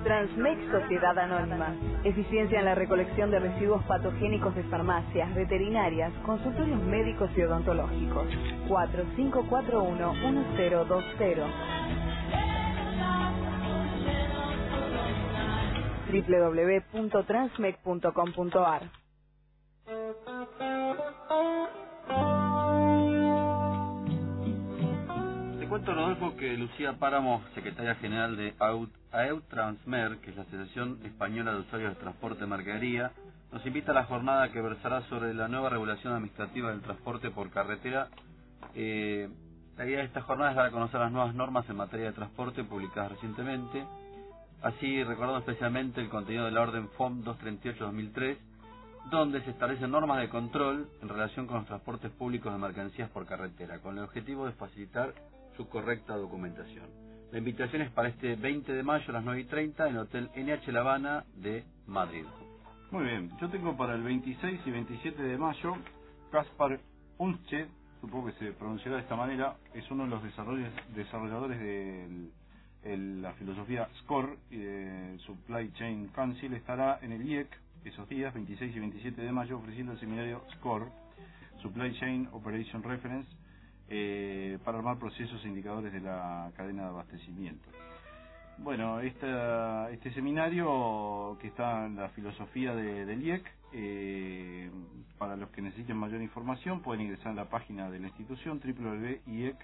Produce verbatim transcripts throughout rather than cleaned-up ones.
Transmec Sociedad Anónima. Eficiencia en la recolección de residuos patogénicos de farmacias, veterinarias, consultorios médicos y odontológicos. cuatro cinco cuatro uno uno cero dos cero. doble u doble u doble u punto transmec punto com punto a r. Te cuento, Rodolfo, que Lucía Páramo, secretaria general de AEUTRANSMER, que es la Asociación Española de Usuarios de Transporte de Mercadería, nos invita a la jornada que versará sobre la nueva regulación administrativa del transporte por carretera. Eh, la idea de esta jornada es dar a conocer las nuevas normas en materia de transporte publicadas recientemente, así recordando especialmente el contenido de la orden F O M doscientos treinta y ocho barra dos mil tres, donde se establecen normas de control en relación con los transportes públicos de mercancías por carretera, con el objetivo de facilitar su correcta documentación. La invitación es para este veinte de mayo a las nueve y treinta en el Hotel N H La Habana de Madrid. Muy bien, yo tengo para el veintiséis y veintisiete de mayo, Kaspar Unche, supongo que se pronunciará de esta manera, es uno de los desarrolladores de el, la filosofía SCORE y de Supply Chain Council, estará en el I E C esos días, veintiséis y veintisiete de mayo, ofreciendo el seminario SCORE, Supply Chain Operation Reference, eh, para armar procesos e indicadores de la cadena de abastecimiento. Bueno, esta, este seminario que está en la filosofía de, del I E C, eh, para los que necesiten mayor información pueden ingresar a la página de la institución doble u doble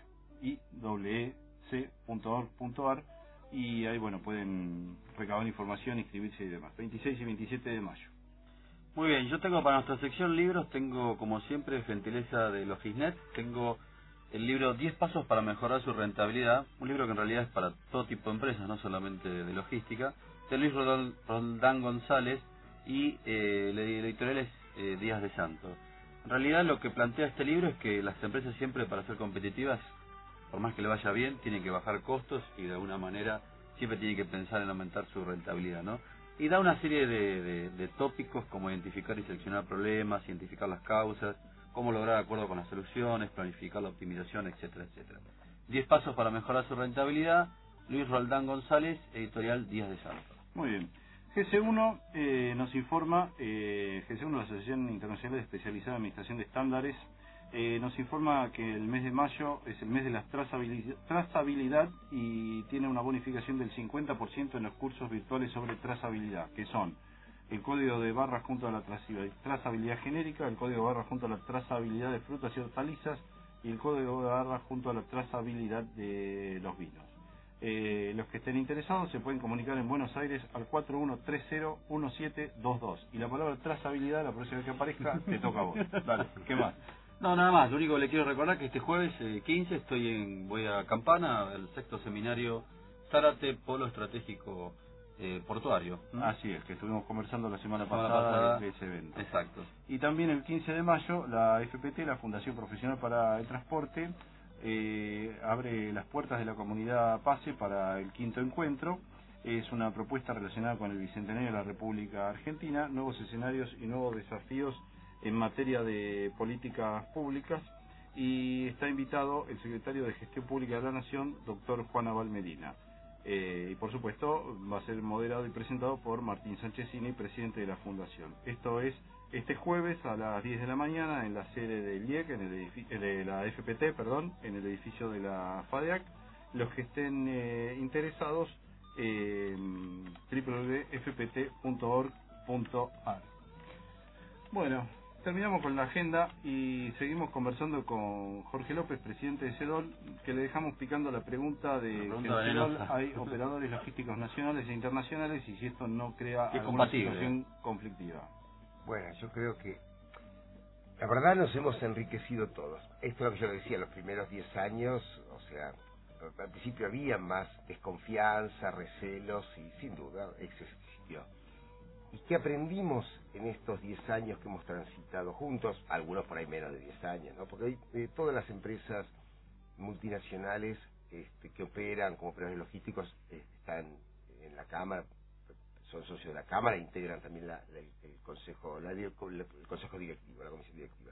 u doble u punto i e c punto org punto a r y ahí bueno pueden recabar información, inscribirse y demás. veintiséis y veintisiete de mayo. Muy bien, yo tengo para nuestra sección libros, tengo como siempre gentileza de Logisnet, tengo el libro diez pasos para mejorar su rentabilidad, un libro que en realidad es para todo tipo de empresas, no solamente de logística, de Luis Roldán González y eh, la editorial es eh, Díaz de Santo. En realidad lo que plantea este libro es que las empresas siempre, para ser competitivas, por más que le vaya bien, tienen que bajar costos y de alguna manera siempre tienen que pensar en aumentar su rentabilidad, ¿no? Y da una serie de, de, de tópicos como identificar y seleccionar problemas, identificar las causas, cómo lograr acuerdo con las soluciones, planificar la optimización, etcétera, etcétera. diez pasos para mejorar su rentabilidad, Luis Roldán González, editorial Díaz de Santo. Muy bien. G C uno eh, nos informa, eh, G C uno, la Asociación Internacional Especializada en Administración de Estándares, eh, nos informa que el mes de mayo es el mes de la trazabilidad, trazabilidad y tiene una bonificación del cincuenta por ciento en los cursos virtuales sobre trazabilidad, que son el código de barras junto a la trazabilidad genérica, el código de barras junto a la trazabilidad de frutas y hortalizas y el código de barras junto a la trazabilidad de los vinos. Eh, los que estén interesados se pueden comunicar en Buenos Aires al cuatro uno tres cero uno siete dos dos y la palabra trazabilidad, la próxima vez que aparezca, te toca a vos. Dale, ¿qué más? No, nada más, lo único que le quiero recordar es que este jueves eh, quince estoy en, voy a Campana, el sexto seminario Zárate Polo Estratégico eh, Portuario. ¿Mm? Así es, que estuvimos conversando la semana, semana pasada, pasada de ese evento. Exacto. Y también el quince de mayo, la F P T, la Fundación Profesional para el Transporte, eh, abre las puertas de la comunidad PASE para el quinto encuentro. Es una propuesta relacionada con el Bicentenario de la República Argentina, nuevos escenarios y nuevos desafíos en materia de políticas públicas, y está invitado el secretario de Gestión Pública de la Nación, doctor Juan Abal Medina. Eh, y por supuesto va a ser moderado y presentado por Martín Sanchezini, presidente de la Fundación. Esto es este jueves a las diez de la mañana en la sede del I E C, en el edificio de la F P T, perdón, en el edificio de la FADEAC. Los que estén eh, interesados, eh, doble u doble u doble u punto f p t punto org punto a r. Bueno, terminamos con la agenda y seguimos conversando con Jorge López, presidente de CEDOL, que le dejamos picando la pregunta de que en CEDOL hay operadores logísticos nacionales e internacionales y si esto no crea alguna situación conflictiva. Bueno, yo creo que la verdad nos hemos enriquecido todos. Esto es lo que yo decía, los primeros diez años, o sea, al principio había más desconfianza, recelos y sin duda eso existió. ¿Y qué aprendimos en estos diez años que hemos transitado juntos? Algunos por ahí menos de diez años, ¿no? Porque hoy eh, todas las empresas multinacionales este, que operan como operadores logísticos eh, están en la Cámara, son socios de la Cámara e integran también la, la, el Consejo la, el Consejo Directivo, la Comisión Directiva.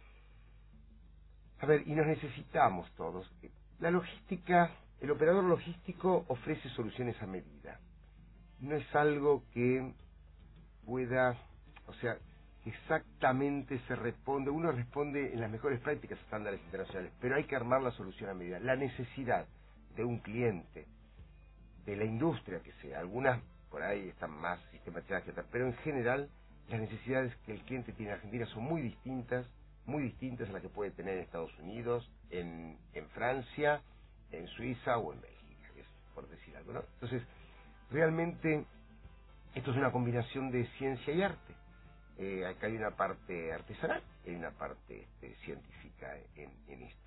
A ver, y nos necesitamos todos. La logística, el operador logístico ofrece soluciones a medida. no es algo que pueda, o sea, exactamente se responde, uno responde en las mejores prácticas estándares internacionales, pero hay que armar la solución a medida. La necesidad de un cliente, de la industria que sea, algunas por ahí están más sistematizadas que otras, pero en general las necesidades que el cliente tiene en Argentina son muy distintas, muy distintas a las que puede tener en Estados Unidos, en, en Francia, en Suiza o en Bélgica, es por decir algo, ¿no? Entonces, realmente esto es una combinación de ciencia y arte. Eh, acá hay una parte artesanal, hay una parte este, científica en, en esto.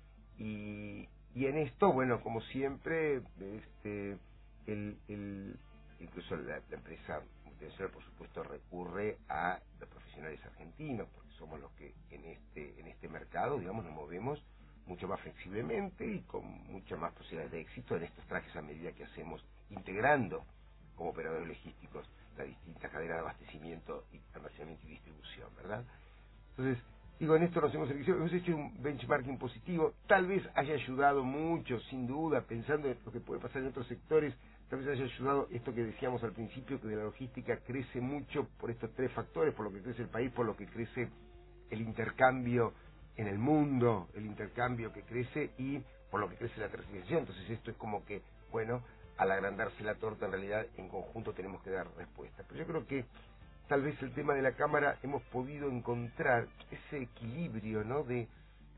Y, y en esto, bueno, como siempre, este, el, el, incluso la, la empresa multinacional, por supuesto, recurre a los profesionales argentinos, porque somos los que en este, en este mercado, digamos, nos movemos mucho más flexiblemente y con muchas más posibilidades de éxito en estos trajes a medida que hacemos, integrando como operadores logísticos las distintas cadenas de abastecimiento, y almacenamiento y distribución, ¿verdad? Entonces, digo, en esto nos hemos, hemos hecho un benchmarking positivo, tal vez haya ayudado mucho, sin duda, pensando en lo que puede pasar en otros sectores, tal vez haya ayudado esto que decíamos al principio, que de la logística crece mucho por estos tres factores, por lo que crece el país, por lo que crece el intercambio en el mundo, el intercambio que crece y por lo que crece la tercerización. Entonces esto es como que, bueno, al agrandarse la torta, en realidad, en conjunto tenemos que dar respuesta. Pero yo creo que tal vez el tema de la Cámara hemos podido encontrar ese equilibrio, ¿no? De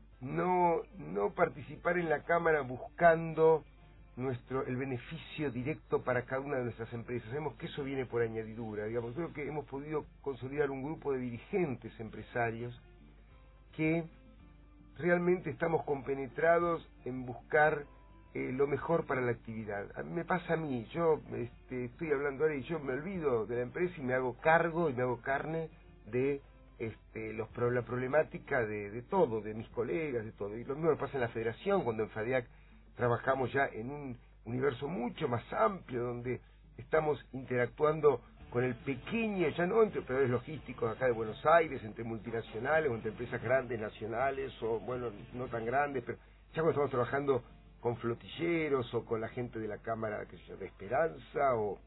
no no participar en la Cámara buscando nuestro el beneficio directo para cada una de nuestras empresas. Sabemos que eso viene por añadidura, digamos. Creo que hemos podido consolidar un grupo de dirigentes empresarios que realmente estamos compenetrados en buscar Eh, lo mejor para la actividad. A mí me pasa a mí, yo este, estoy hablando ahora y yo me olvido de la empresa y me hago cargo y me hago carne de este, los, la problemática de, de todo, de mis colegas, de todo. Y lo mismo me pasa en la federación, cuando en FADEAC trabajamos ya en un universo mucho más amplio, donde estamos interactuando con el pequeño, ya no entre operadores logísticos acá de Buenos Aires, entre multinacionales o entre empresas grandes, nacionales, o bueno, no tan grandes, pero ya cuando estamos trabajando con flotilleros o con la gente de la Cámara que se de Esperanza o,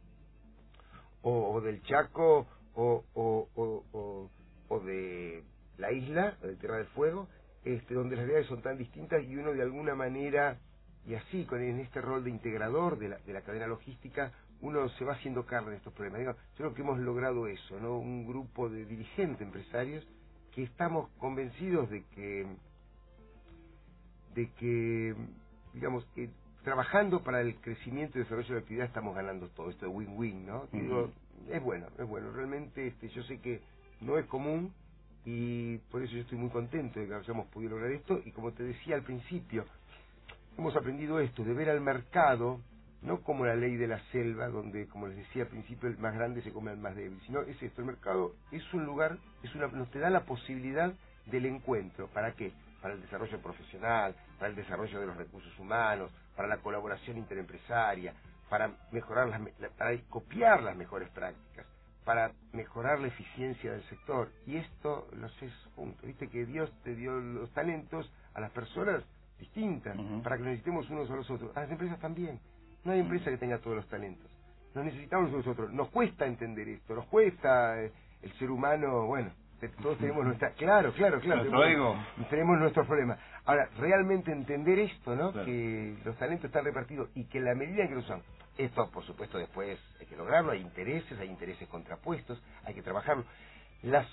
o, o del Chaco o, o, o, o, o de la isla, de Tierra del Fuego, este, donde las realidades son tan distintas y uno de alguna manera, y así, con en este rol de integrador de la, de la cadena logística, uno se va haciendo carne de estos problemas. Digo, yo creo que hemos logrado eso, ¿no? Un grupo de dirigentes empresarios que estamos convencidos de que de que digamos, eh, trabajando para el crecimiento y desarrollo de la actividad estamos ganando todo, esto de win-win, ¿no? Uh-huh. Digo, es bueno, es bueno, realmente este, yo sé que no es común y por eso yo estoy muy contento de que hayamos podido lograr esto y como te decía al principio, hemos aprendido esto, de ver al mercado, no como la ley de la selva, donde, como les decía al principio, el más grande se come al más débil, sino es esto, el mercado es un lugar, es una, nos te da la posibilidad del encuentro, ¿para qué? Para el desarrollo profesional, para el desarrollo de los recursos humanos, para la colaboración interempresaria, para mejorar las, para copiar las mejores prácticas, para mejorar la eficiencia del sector. Y esto lo haces juntos. Viste que Dios te dio los talentos a las personas distintas, uh-huh. para que nos necesitemos unos a los otros. A las empresas también. No hay empresa que tenga todos los talentos. Nos necesitamos nosotros. Nos cuesta entender esto, nos cuesta eh, el ser humano, bueno, todos tenemos nuestra... Claro, claro, claro. Tenemos, tenemos nuestros problemas. Ahora, realmente entender esto, ¿no? Claro. Que los talentos están repartidos y que en la medida en que lo usan, esto, por supuesto, después hay que lograrlo, hay intereses, hay intereses contrapuestos, hay que trabajarlo. Las...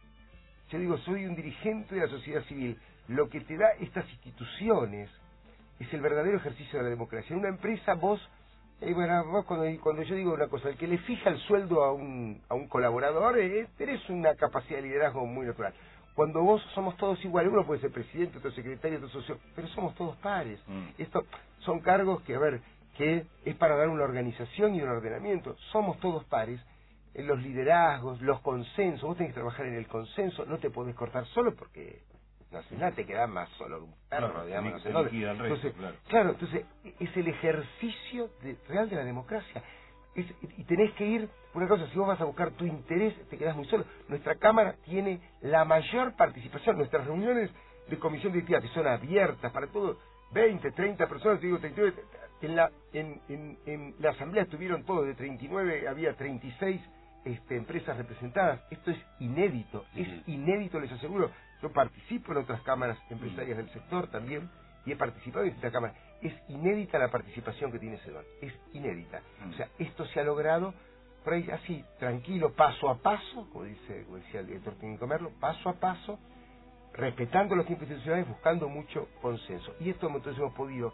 Yo digo, soy un dirigente de la sociedad civil. Lo que te da estas instituciones es el verdadero ejercicio de la democracia. En una empresa, vos... Eh, bueno, vos cuando, cuando yo digo una cosa, el que le fija el sueldo a un, a un colaborador, eh, tenés una capacidad de liderazgo muy natural. Cuando vos somos todos iguales, uno puede ser presidente, otro secretario, otro socio, pero somos todos pares. Mm. Esto son cargos que, a ver, que es para dar una organización y un ordenamiento. Somos todos pares. Eh, los liderazgos, los consensos, vos tenés que trabajar en el consenso, no te podés cortar solo porque... no sé, nada te queda más solo un perro, claro, digamos, no sé, no, entonces, resto, claro. claro, entonces es el ejercicio de, real de la democracia, es, y tenés que ir, una cosa, si vos vas a buscar tu interés, te quedás muy solo. Nuestra Cámara tiene la mayor participación, nuestras reuniones de comisión directiva, que son abiertas para todos, veinte, treinta personas, te digo, treinta, en la en, en, en la asamblea estuvieron todos, de treinta y nueve había treinta y seis este, empresas representadas. Esto es inédito, sí. es inédito, les aseguro. Yo participo en otras cámaras empresarias del sector también, y he participado en esta cámara. Es inédita la participación que tiene CEDOL, es inédita. Mm. O sea, esto se ha logrado por ahí así, tranquilo, paso a paso, como dice, como decía el director técnico Merlo, paso a paso, respetando los tiempos institucionales, buscando mucho consenso. Y esto entonces hemos podido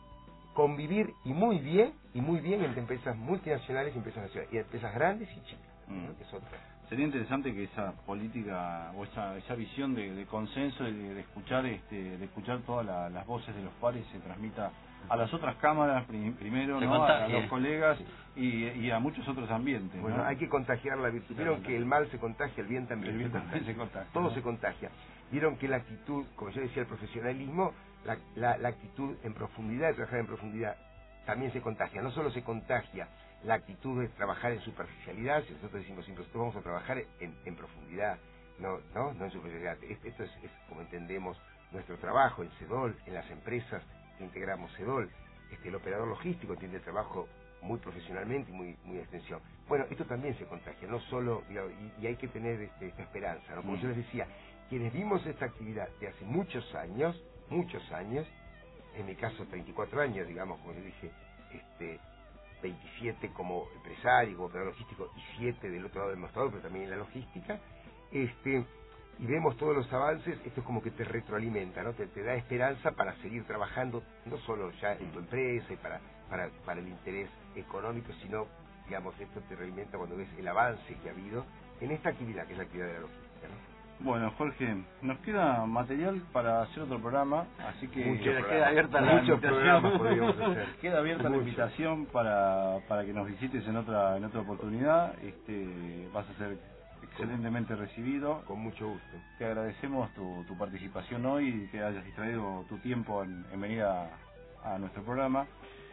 convivir y muy bien, y muy bien entre empresas multinacionales y empresas nacionales, y empresas grandes y chicas. Mm. ¿no? Que son... Sería interesante que esa política o esa, esa visión de, de consenso y de, de escuchar este de escuchar todas la, las voces de los pares se transmita a las otras cámaras prim, primero, ¿no? a, a los colegas y, y a muchos otros ambientes. Bueno, ¿no? Hay que contagiar la virtud. Vieron que el mal se contagia, el bien también, el bien se, también contagia. se contagia. Todo ¿no? se contagia. Vieron que la actitud, como yo decía, el profesionalismo, la, la, la actitud en profundidad, de trabajar en profundidad, también se contagia. No solo se contagia la actitud de trabajar en superficialidad, si nosotros decimos siempre, nosotros vamos a trabajar en, en profundidad, no, no, no en superficialidad. Esto es, es como entendemos nuestro trabajo en CEDOL, en las empresas que integramos CEDOL. Este, el operador logístico entiende el trabajo muy profesionalmente y muy muy extensión. Bueno, esto también se contagia, no solo, digamos, y, y hay que tener este, esta esperanza, ¿no? Como mm. yo les decía, quienes vimos esta actividad de hace muchos años, muchos años, en mi caso treinta y cuatro años, digamos, como les dije, este, veintisiete como empresario, como operador logístico, y siete del otro lado del mostrador, pero también en la logística, este, y vemos todos los avances, esto es como que te retroalimenta, ¿no? Te, te da esperanza para seguir trabajando, no solo ya en tu empresa y para, para, para el interés económico, sino, digamos, esto te realimenta cuando ves el avance que ha habido en esta actividad, que es la actividad de la logística, ¿no? Bueno, Jorge, nos queda material para hacer otro programa, así que Mucho queda, programa. queda abierta la Muchos programas invitación. podríamos hacer. Queda abierta Mucho. la invitación para, para que nos visites en otra en otra oportunidad. Este, vas a ser excelentemente recibido. Con mucho gusto. Te agradecemos tu, tu participación hoy y que hayas distraído tu tiempo en, en venir a, a nuestro programa.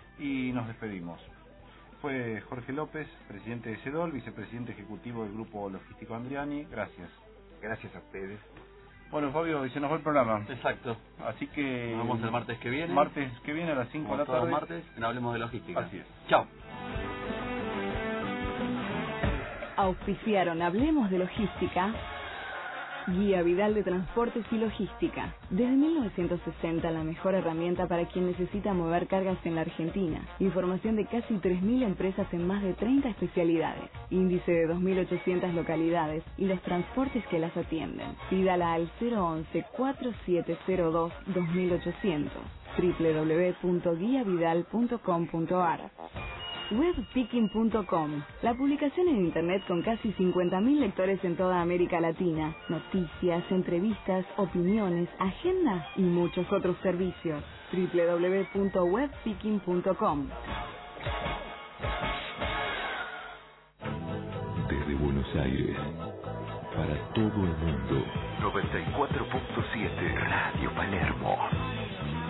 Y nos despedimos. Fue Jorge López, presidente de CEDOL, vicepresidente ejecutivo del Grupo Logístico Andriani. Gracias. Gracias a ustedes. Bueno, Fabio, y se nos va el programa. Exacto. Así que... Nos vemos el martes que viene. Martes que viene a las cinco de la tarde. martes, en Hablemos de Logística. Así es. Chao. Auspiciaron Hablemos de Logística, Guía Vidal de Transportes y Logística. Desde mil novecientos sesenta, la mejor herramienta para quien necesita mover cargas en la Argentina. Información de casi tres mil empresas en más de treinta especialidades. Índice de dos mil ochocientas localidades y los transportes que las atienden. Pídala al cero once, cuatro siete cero dos, dos mil ochocientos. doble u doble u doble u punto guía vidal punto com punto a r. webpicking punto com, la publicación en internet con casi cincuenta mil lectores en toda América Latina. Noticias, entrevistas, opiniones, agenda y muchos otros servicios. doble u doble u doble u punto webpicking punto com. Desde Buenos Aires, para todo el mundo, noventa y cuatro punto siete Radio Palermo.